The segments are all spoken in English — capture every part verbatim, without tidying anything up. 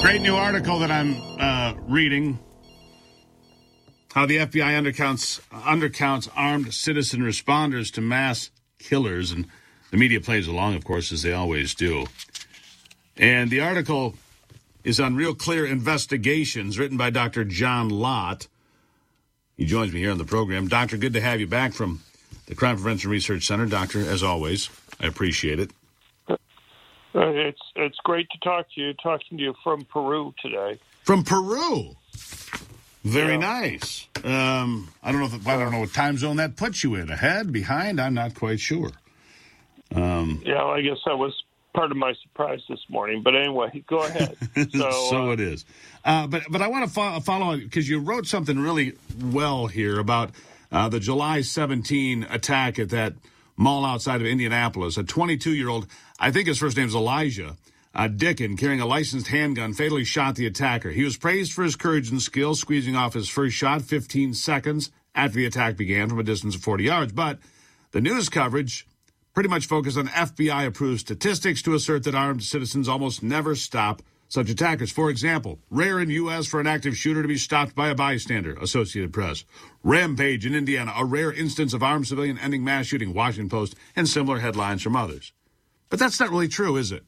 Great new article that I'm uh, reading. How the F B I undercounts undercounts armed citizen responders to mass killers. And the media plays along, of course, as they always do. And the article is on Real Clear Investigations, written by Doctor John Lott. He joins me here on the program. Doctor, good to have you back from the Crime Prevention Research Center. Doctor, as always, I appreciate it. Uh, it's it's great to talk to you. Talking to you from Peru today. From Peru? Very yeah. nice. Um, I don't know if, I don't know what time zone that puts you in. Ahead, behind? I'm not quite sure. Um, yeah, well, I guess that was part of my surprise this morning. But anyway, go ahead. So, so uh, it is. Uh, but but I want to fo- follow because you wrote something really well here about uh, the July seventeenth attack at that mall outside of Indianapolis. A twenty-two-year-old, I think his first name is Elijah uh, Dickin, carrying a licensed handgun, fatally shot the attacker. He was praised for his courage and skill, squeezing off his first shot fifteen seconds after the attack began from a distance of forty yards. But the news coverage pretty much focused on F B I-approved statistics to assert that armed citizens almost never stop such attackers. For example, rare in U S for an active shooter to be stopped by a bystander, Associated Press. Rampage in Indiana, a rare instance of armed civilian ending mass shooting, Washington Post, and similar headlines from others. But that's not really true, is it?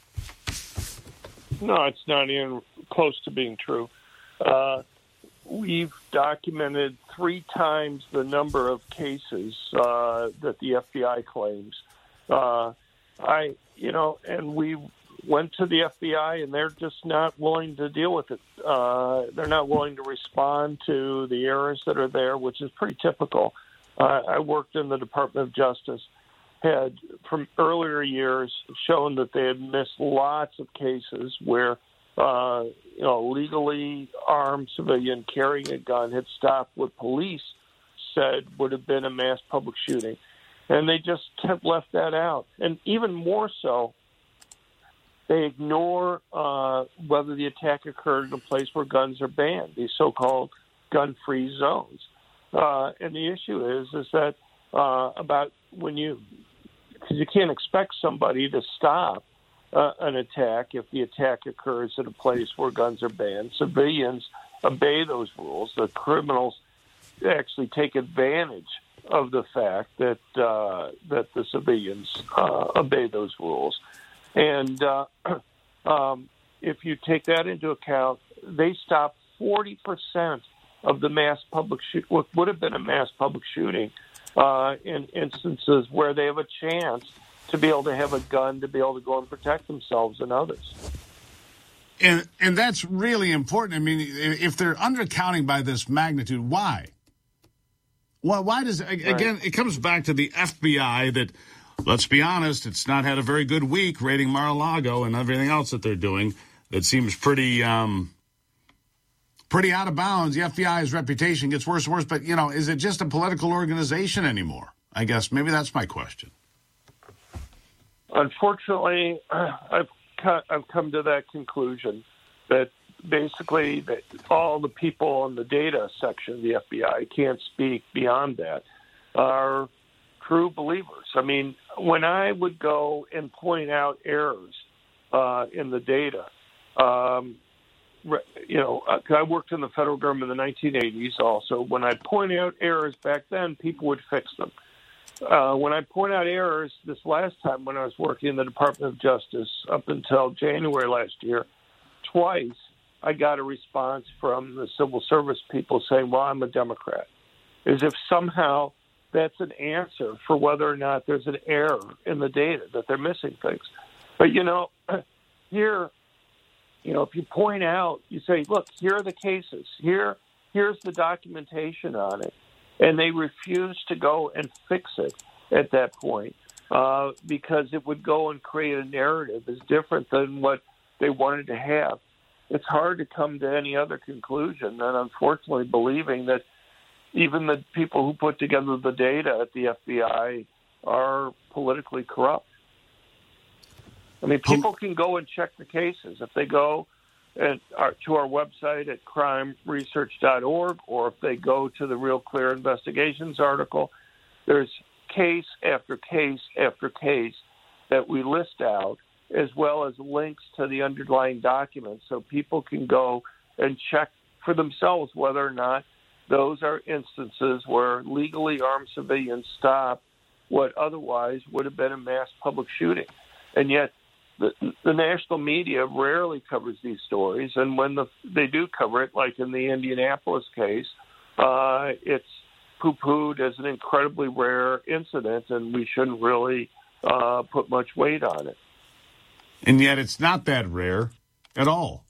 No, it's not even close to being true. Uh, we've documented three times the number of cases uh, that the F B I claims. Uh, I, you know, and we went to the F B I, and they're just not willing to deal with it. Uh, they're not willing to respond to the errors that are there, which is pretty typical. Uh, I worked in the Department of Justice, had from earlier years shown that they had missed lots of cases where, uh, you know, legally armed civilian carrying a gun had stopped what police said would have been a mass public shooting. And they just have left that out. And even more so, they ignore uh, whether the attack occurred in a place where guns are banned, these so-called gun-free zones. Uh, and the issue is, is that uh, about when you, because you can't expect somebody to stop uh, an attack if the attack occurs at a place where guns are banned. Civilians obey those rules. The criminals actually take advantage of the fact that uh, that the civilians uh, obey those rules. And uh, um, if you take that into account, they stopped forty percent of the mass public shoot, what would have been a mass public shooting uh, in instances where they have a chance to be able to have a gun, to be able to go and protect themselves and others. And and that's really important. I mean, if they're undercounting by this magnitude, why? Why, why does, again, right. It comes back to the F B I that, let's be honest, it's not had a very good week raiding Mar-a-Lago and everything else that they're doing. It seems pretty um, pretty out of bounds. The F B I's reputation gets worse and worse. But, you know, is it just a political organization anymore? I guess maybe that's my question. Unfortunately, I've I've come to that conclusion that basically that all the people in the data section of the F B I, can't speak beyond that, are true believers. I mean, when I would go and point out errors uh, in the data, um, you know, I worked in the federal government in the nineteen eighties also. When I pointed out errors back then, people would fix them. Uh, when I point out errors this last time when I was working in the Department of Justice up until January last year, twice I got a response from the civil service people saying, well, I'm a Democrat, as if somehow that's an answer for whether or not there's an error in the data, that they're missing things. But, you know, here, you know, if you point out, you say, look, here are the cases. Here, here's the documentation on it. And they refuse to go and fix it at that point uh, because it would go and create a narrative that's different than what they wanted to have. It's hard to come to any other conclusion than, unfortunately, believing that even the people who put together the data at the F B I are politically corrupt. I mean, people can go and check the cases. If they go at our, to our website at crime research dot org, or if they go to the Real Clear Investigations article, there's case after case after case that we list out as well as links to the underlying documents so people can go and check for themselves whether or not those are instances where legally armed civilians stop what otherwise would have been a mass public shooting. And yet the, the national media rarely covers these stories, and when the, they do cover it, like in the Indianapolis case, uh, it's poo-pooed as an incredibly rare incident, and we shouldn't really uh, put much weight on it. And yet it's not that rare at all.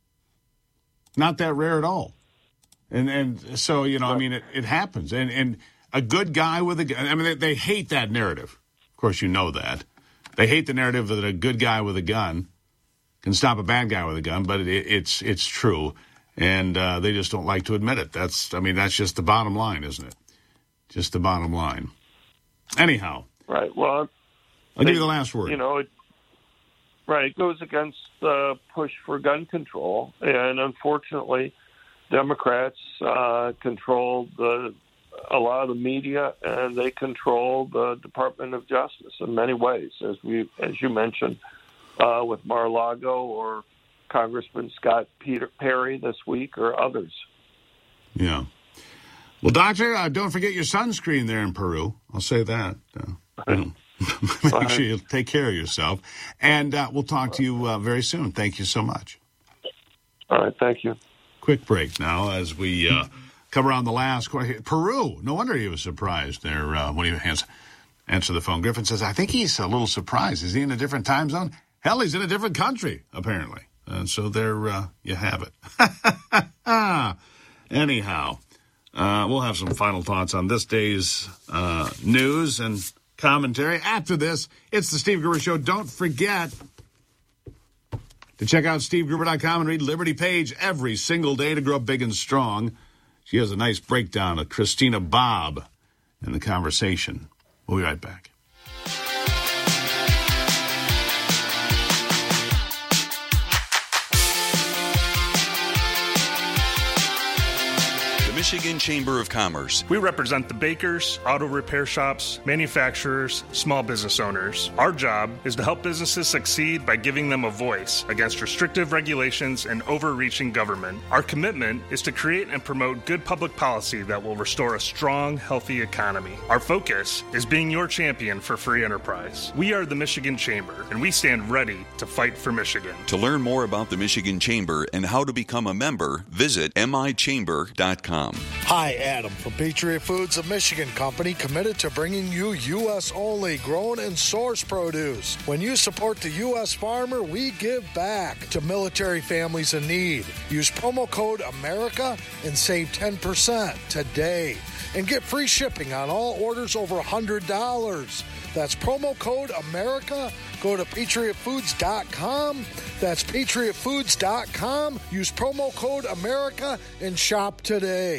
Not that rare at all. And and so, you know, I mean, it, it happens. And and a good guy with a gun, I mean, they, they hate that narrative. Of course, you know that. They hate the narrative that a good guy with a gun can stop a bad guy with a gun, but it, it's it's true. And uh, they just don't like to admit it. That's, I mean, that's just the bottom line, isn't it? Just the bottom line. Anyhow. Right. Well, I'll they, give you the last word. You know, it, right. It goes against the push for gun control. And unfortunately, Democrats uh, control the, a lot of the media, and they control the Department of Justice in many ways, as we, as you mentioned, uh, with Mar-a-Lago or Congressman Scott Peter Perry this week or others. Yeah. Well, Doctor, uh, don't forget your sunscreen there in Peru. I'll say that. Uh, you know, make sure you take care of yourself. And uh, we'll talk to you uh, very soon. Thank you so much. All right. Thank you. Quick break now as we uh, cover on the last question. Peru. No wonder he was surprised there uh, when he has answered the phone. Griffin says, I think he's a little surprised. Is he in a different time zone? Hell, he's in a different country, apparently. And so there uh, you have it. Anyhow, uh, we'll have some final thoughts on this day's uh, news and commentary. After this, it's the Steve Gruber Show. Don't forget to check out steve gruber dot com and read Liberty Page every single day to grow up big and strong. She has a nice breakdown of Christina Bobb in the conversation. We'll be right back. Michigan Chamber of Commerce. We represent the bakers, auto repair shops, manufacturers, small business owners. Our job is to help businesses succeed by giving them a voice against restrictive regulations and overreaching government. Our commitment is to create and promote good public policy that will restore a strong, healthy economy. Our focus is being your champion for free enterprise. We are the Michigan Chamber, and we stand ready to fight for Michigan. To learn more about the Michigan Chamber and how to become a member, visit m i chamber dot com. Hi, Adam from Patriot Foods of Michigan Company, committed to bringing you U S only grown and sourced produce. When you support the U S farmer, we give back to military families in need. Use promo code AMERICA and save ten percent today. And get free shipping on all orders over one hundred dollars. That's promo code AMERICA. Go to patriot foods dot com. That's patriot foods dot com. Use promo code AMERICA and shop today.